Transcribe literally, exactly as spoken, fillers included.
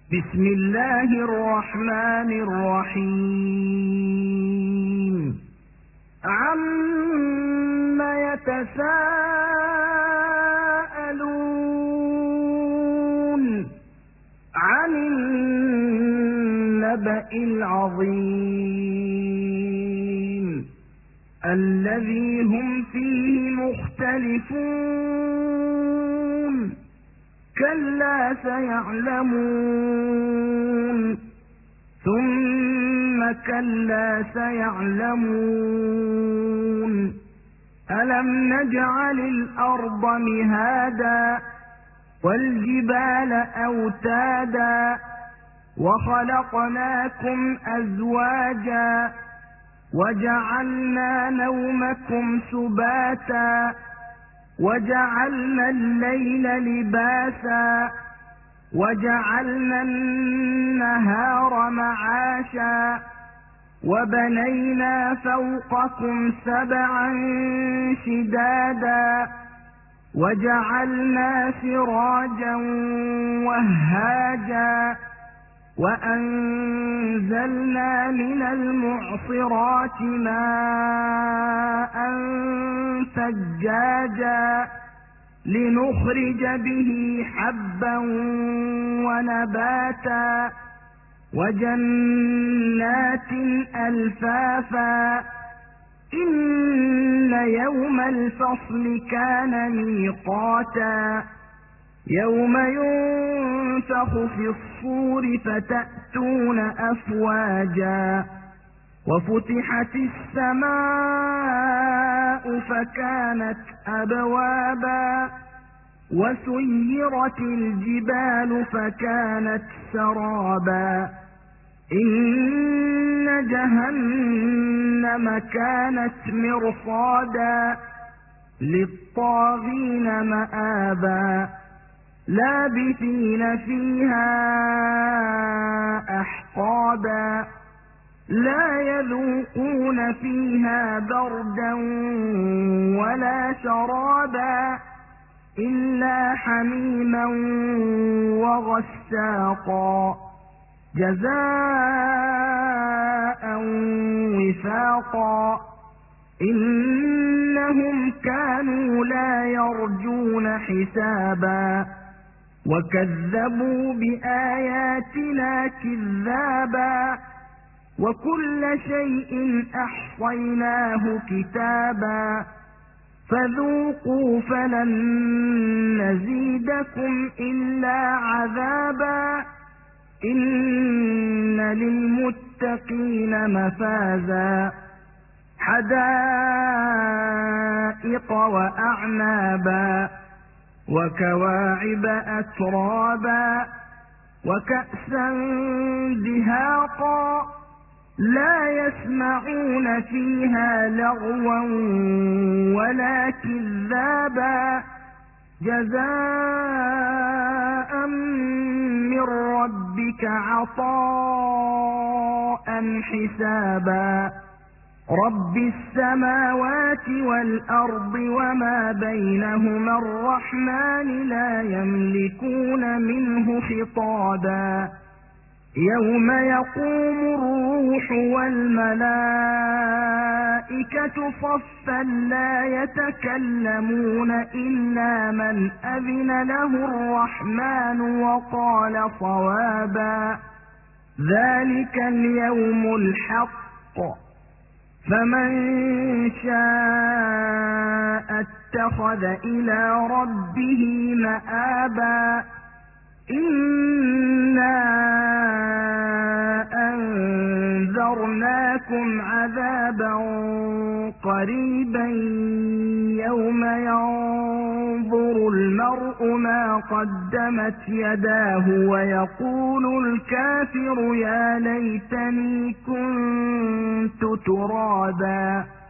بسم الله الرحمن الرحيم عم يتساءلون عن النبأ العظيم الذي هم فيه مختلفون كلا سيعلمون ثم كلا سيعلمون ألم نجعل الأرض مهادا والجبال أوتادا وخلقناكم أزواجا وجعلنا نومكم سباتا وجعلنا الليل لباسا وجعلنا النهار معاشا وبنينا فوقكم سبعا شدادا وجعلنا سراجا وهاجا وأنزلنا من المعصرات ماء ثجاجا لنخرج به حبا ونباتا وجنات ألفافا إن يوم الفصل كان ميقاتا يوم ينفخ في الصور فتأتون أفواجا وفتحت السماء فكانت أبوابا وسيرت الجبال فكانت سرابا إن جهنم كانت مرصادا للطاغين مآبا لابثين فيها أحقابا لا يذوقون فيها بردا ولا شرابا إلا حميما وغساقا جزاء وفاقا إنهم كانوا لا يرجون حسابا وكذبوا بآياتنا كذابا وكل شيء أحصيناه كتابا فذوقوا فلن نزيدكم إلا عذابا إن للمتقين مفازا حدائق وأعنابا وكواعب أترابا وكأسا دهاقا لا يسمعون فيها لغوا ولا كذابا جزاء من ربك عطاء حسابا رب السماوات والأرض وما بينهما الرحمن لا يملكون منه خطابا يوم يقوم الروح والملائكة صفا لا يتكلمون إلا من أذن له الرحمن وقال صوابا ذلك اليوم الحق فمن شاء اتخذ إلى ربه مآبا إنا أنذرناكم عذابا قريبا يوم ينظر المرء ما قدمت يداه ويقول الكافر يا ليتني كنت ترابا